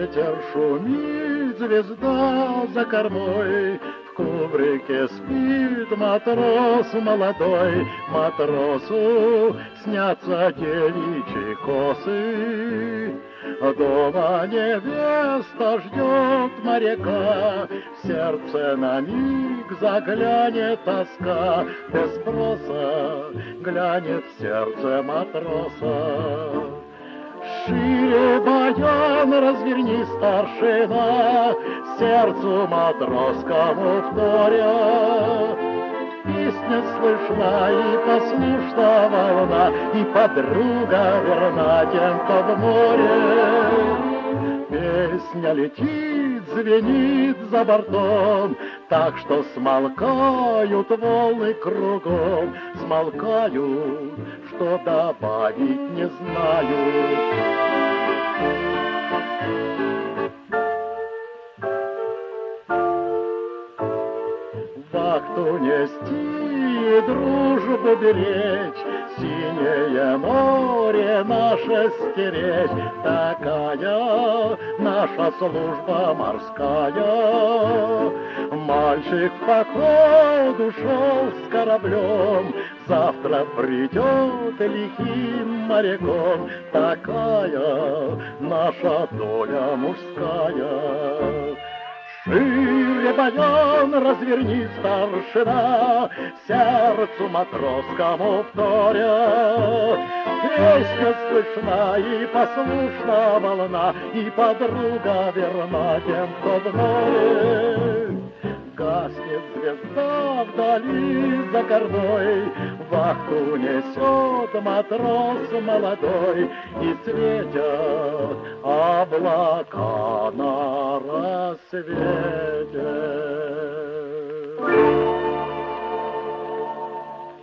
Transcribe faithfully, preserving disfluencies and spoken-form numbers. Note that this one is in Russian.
ветер шумит, звезда за кормой, в кубрике спит матрос молодой. Матросу снятся девичьи косы, дома невеста ждет моряка. В сердце на миг заглянет тоска, без спроса глянет в сердце матроса. Шире баян разверни, старшина, сердцу матросскому вторя. Песня слышна и послушна волна, и подруга верна тем, кто в море. Песня летит, звенит за бортом, так что смолкают волны кругом, смолкают, что добавить не знают. Вахту нести и дружбу беречь, синее море наше стеречь. Такая наша служба морская. Мальчик в поход ушел с кораблем, завтра придет лихим моряком. Такая наша доля мужская. Шире баян разверни, старшина, сердцу матросскому вторя. Песня слышна и послушна волна, и подруга верна тем, кто в море. Гаснет звезда вдали за кормой, вахту несет матрос молодой, и светят облака на рассвете.